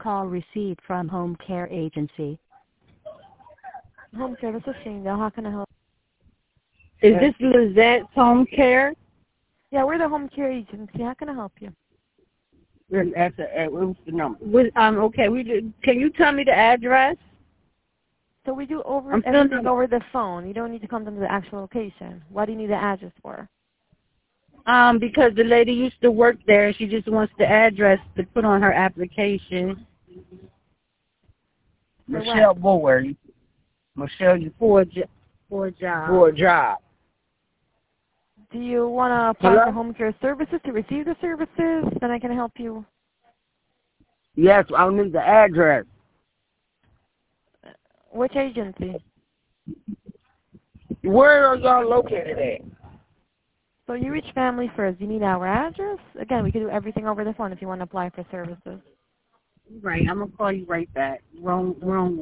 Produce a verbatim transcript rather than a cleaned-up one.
call received from Home Care Agency. Home Care, this is Shane. How can I help? Is this Lizette's Home Care? Yeah, we're the Home Care Agency. How can I help you? That's a, what's the number? With, um, okay, we did, can you tell me the address? So we do over I'm everything over the phone. You don't need to come to the actual location. What do you need the address for? Um, because the lady used to work there, and she just wants the address to put on her application. For Michelle what? Bower. Michelle, you For a, jo- for a job. for a job. Do you want to apply Hello? for home care services to receive the services? Then I can help you. Yes, I'll need the address. Which agency? Where are y'all located at? So you reach Family First. You need our address? Again, we can do everything over the phone if you want to apply for services. Right, I'm going to call you right back. Wrong, wrong